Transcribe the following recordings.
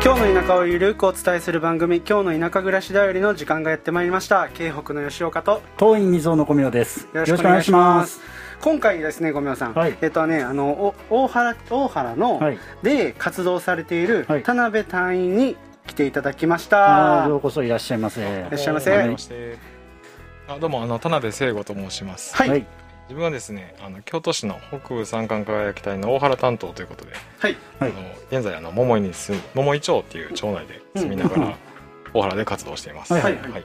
今日の田舎をゆるくお伝えする番組、今日の田舎暮らしだよりの時間がやってまいりました。京北の吉岡と東院水尾の小宮です。 よろしくお願いします。今回ですね、小宮さん、 はい、 大原ので活動されている田辺隊員に来ていただきました。 ようこそいらっしゃいませ。 いらっしゃいませ。 どうも田辺聖吾と申します。 はい。 自分はですね、京都市の北部山間輝き隊の大原担当ということで、 はい、 現在桃井町っていう町内で住みながら、大原で活動しています。 はいはい。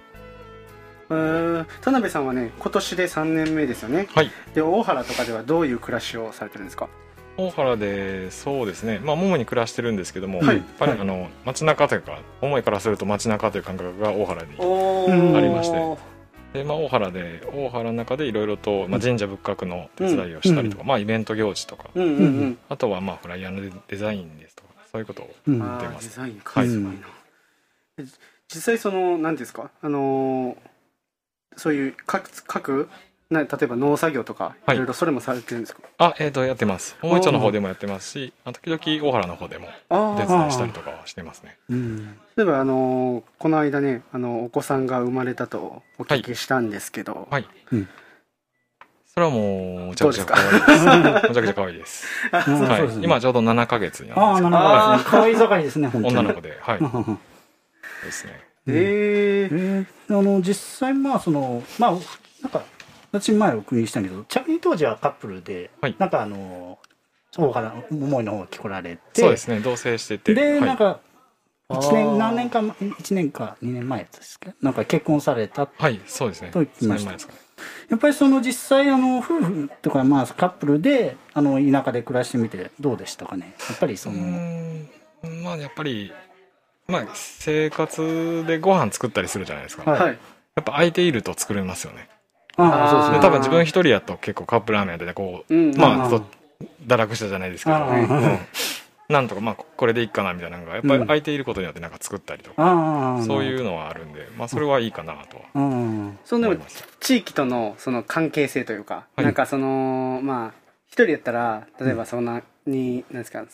田辺さんはね、今年で3年目ですよね。 はい。 で、大原とかではどういう暮らしをされてるんですか？ 大原でそうですね、桃に暮らしてるんですけども、やっぱり街中というか、桃井からすると街中という感覚が大原にありまして。で大原の中でいろいろと、神社仏閣の手伝いをしたりとか、イベント行事とか、あとはフライヤーのデザインですとか、そういうことをやってます。 デザインか、すごいな。実際何ですか、そういう各例えば農作業とか、いろいろそれもされてるんですか？ やってます。大井町の方でもやってますし、時々大原の方でもお手伝いしたりとかはしてますね。 例えばこの間ね、お子さんが生まれたとお聞きしたんですけど、 はい。それはもうむちゃくちゃ可愛いです。むちゃくちゃ可愛いです。今ちょうど7ヶ月になるんですけど。 7ヶ月。可愛い盛りですね、本当に。 女の子で、はい。ですね。実際なんか私前お送りしたんだけど、着任当時はカップルで、なんか大原桃井の方に来られて、 そうですね、同棲してて、 でなんか1年か2年前ですけど、なんか結婚された。 はい、そうですね。 と言ってました。やっぱり実際夫婦とかカップルで田舎で暮らしてみてどうでしたかね。やっぱりやっぱり生活でご飯作ったりするじゃないですか。やっぱ相手いると作れますよね。そうですね。多分自分一人やと結構カップラーメンでこう堕落したじゃないですけど、なんとかこれでいいかなみたいなのがやっぱり相手いることによってなんか作ったりとか、そういうのはあるんで、それはいいかなとは思います。 地域との関係性というか、なんか一人やったら例えばなんですか、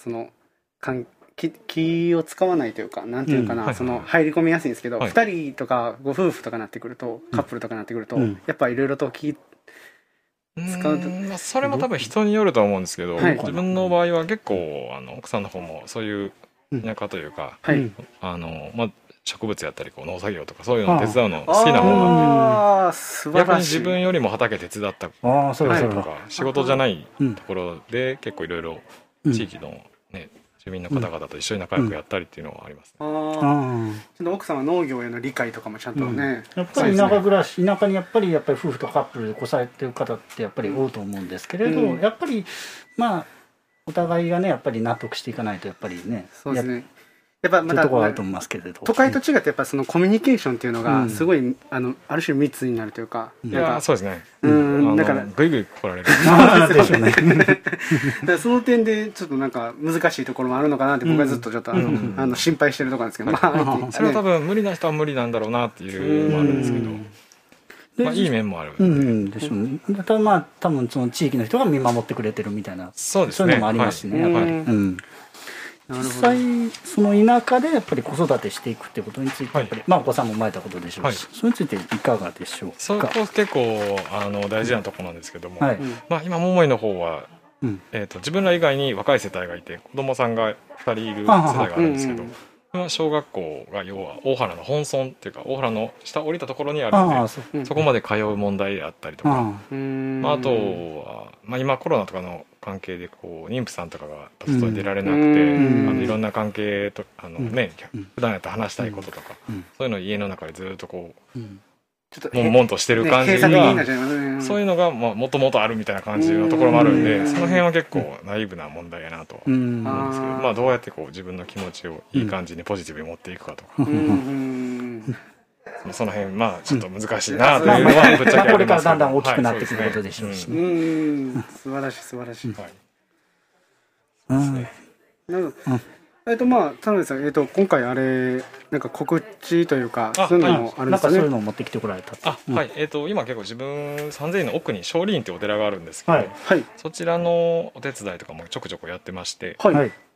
気を使わないというか、なんていうかな、入り込みやすいんですけど、2人とかご夫婦とかなってくると、カップルとかなってくると、やっぱいろいろと気使うと、 それも多分人によると思うんですけど、自分の場合は結構奥さんの方もそういう田舎というか、植物やったり農作業とかそういうのを手伝うの好きな方なんで、逆に自分よりも畑手伝ったりとか、仕事じゃないところで結構いろいろ地域のね、住民の方々と一緒に仲良くやったりっていうのはありますね。 奥さんは農業への理解とかもちゃんとね、 やっぱり田舎暮らし、田舎にやっぱり夫婦とカップルで越されてる方ってやっぱり多いと思うんですけれど、やっぱりお互いがねやっぱり納得していかないとやっぱりね、 そうですね。やっぱまたところあると思いますけれど、 都会と違ってやっぱコミュニケーションっていうのがすごいある種密になるというか、 そうですね。 だからグイグイ来られる。 その点でちょっとなんか難しいところもあるのかなって僕はずっとちょっと心配してるところなんですけど、 それは多分無理な人は無理なんだろうなっていうのもあるんですけど、いい面もあるでしょうね。多分地域の人が見守ってくれてるみたいな、 そういうのもありますしね、やっぱり。実際田舎でやっぱり子育てしていくってことについてやっぱりお子さんも生まれたことでしょうし、それについていかがでしょうか。 そこ結構大事なところなんですけども、今桃井の方は自分ら以外に若い世帯がいて子供さんが2人いる世帯があるんですけど、小学校が要は大原の本村っていうか大原の下降りたところにあるので、そこまで通う問題であったりとか、あとは今コロナとかの関係で妊婦さんとかが外に出られなくて、いろんな関係と普段やったら話したいこととか、そういうのを家の中でずっと悶々としてる感じが、そういうのがもともとあるみたいな感じのところもあるんで、その辺は結構ナイーブな問題やなと思うんですけど、どうやって自分の気持ちをいい感じにポジティブに持っていくかとか、その辺ちょっと難しいなというのはぶっちゃけありますけど、 これからだんだん大きくなってくることでしょうし、 素晴らしい素晴らしい。田辺さん、今回なんか告知というかそういうのもあるんですかね。 なんかそういうのを持ってきてこられた。 今結構自分三千院の奥に少林院ってお寺があるんですけど、そちらのお手伝いとかもちょくちょくやってまして、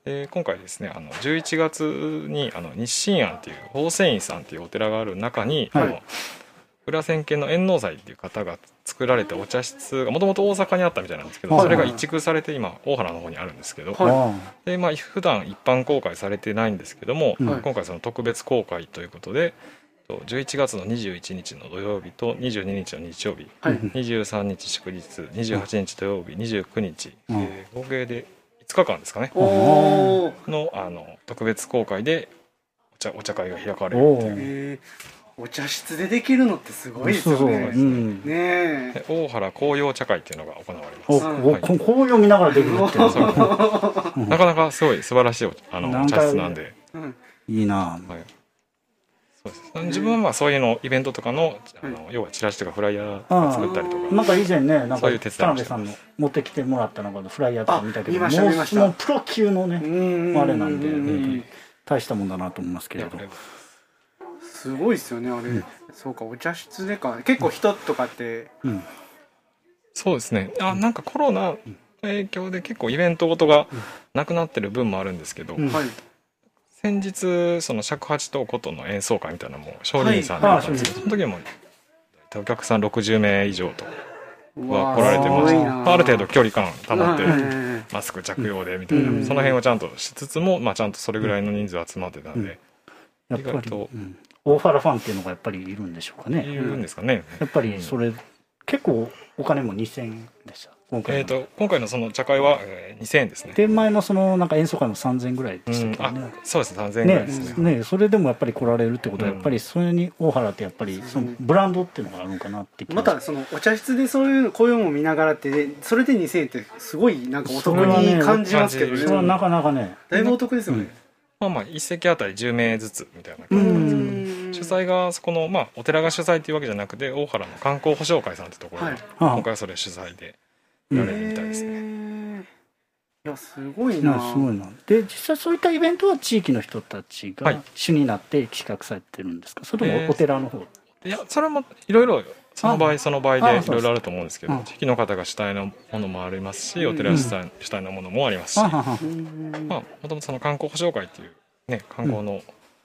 今回ですね11月に日清庵っていう法泉院さんっていうお寺がある中に、裏千家の円能斎っていう方が作られたお茶室がもともと大阪にあったみたいなんですけど、それが移築されて今大原の方にあるんですけど、で普段一般公開されてないんですけども、今回その特別公開ということで11月の21日の土曜日と22日の日曜日、23日祝日、28日土曜日、29日、合計で5日間ですかねの特別公開でお茶会が開かれるっていう。 お茶室でできるのってすごいですよね。 大原紅葉茶会っていうのが行われます。 紅葉見ながらできるってなかなかすごい素晴らしい茶室なんでいいな。 そうです。自分はまあそういうのイベントとかの要はチラシとかフライヤー作ったりとか、 なんか以前ね、なんか田辺さんの持ってきてもらったのがフライヤーとか見たけど、もうプロ級のねあれなんで大したもんだなと思いますけれど。 すごいですよねあれ。そうか、お茶室でか。結構人とかってそうですね。なんかコロナ影響で結構イベントごとがなくなってる分もあるんですけど、先日その尺八と琴の演奏会みたいなのも少林さんであったんですけど、その時もお客さん60名以上とは来られてました。ある程度距離感保ってマスク着用でみたいな、その辺をちゃんとしつつもちゃんとそれぐらいの人数集まってたんで、 やっぱり大原ファンっていうのがやっぱりいるんでしょうかね。 いるんですかね。 やっぱりそれ結構お金も2000円でした。 今回のその茶会は2000円ですね。 で前のそのなんか演奏会も3000円ぐらいでしたけどね。 そうですね、3000円ぐらいですね。 それでもやっぱり来られるってことはやっぱりそれに大原ってやっぱりそのブランドっていうのがあるのかなって気が。 またそのお茶室でこういうのも見ながらってそれで2000円ってすごいなんかお得に感じますけどね。 それはなかなかね。 だいぶお得ですよね。 一席あたり10名ずつみたいな感じなんですけど、主催がそこのお寺が主催っていうわけじゃなくて大原の観光保証会さんってところが今回はそれ主催でやれるみたいですね。 いやすごいな。 すごいな。で実際そういったイベントは地域の人たちが主になって企画されてるんですか、それともお寺の方。 いやそれもいろいろその場合その場合でいろいろあると思うんですけど、地域の方が主体のものもありますし、お寺主体のものもありますし、もともとその観光保証会っていうね観光の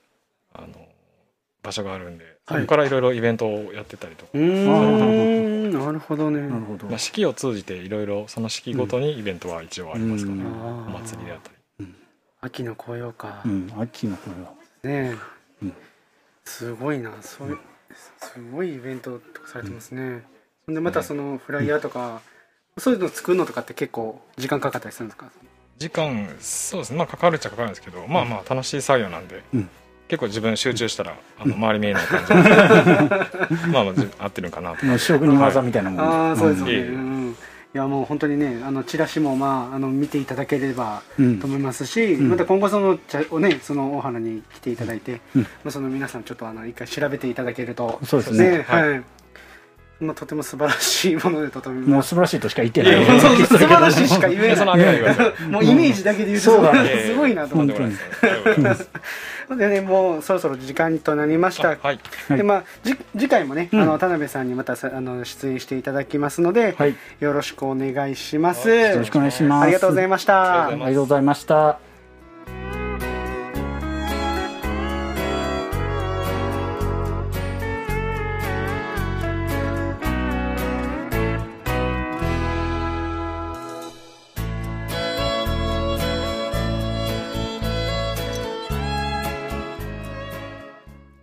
場所があるんで、そこからいろいろイベントをやってたりとか。 なるほどね。 四季を通じていろいろその四季ごとにイベントは一応ありますかね。お祭りであったり。 秋の紅葉か。 秋の紅葉。 ねえ。すごいな。すごいイベントとかされてますね。でまたそのフライヤーとかそういうの作るのとかって結構時間かかったりするんですか。 時間そうですね。かかるっちゃかかるんですけど、楽しい作業なんで。結構自分集中したら周り見えない感じで合ってるかなと。 職人技みたいなもん。そうですね。いやもう本当にねチラシも見ていただければと思いますし、また今後その大原に来ていただいて、その皆さんちょっと一回調べていただけると。 そうですね。 とても素晴らしいものでとても。 もう素晴らしいとしか言ってない。 素晴らしいしか言えない。もうイメージだけで言うとすごいなと思ってます。でね、もうそろそろ時間となりました。で次回もね田辺さんにまた出演していただきますのでよろしくお願いします。 よろしくお願いします。 ありがとうございました。 ありがとうございました。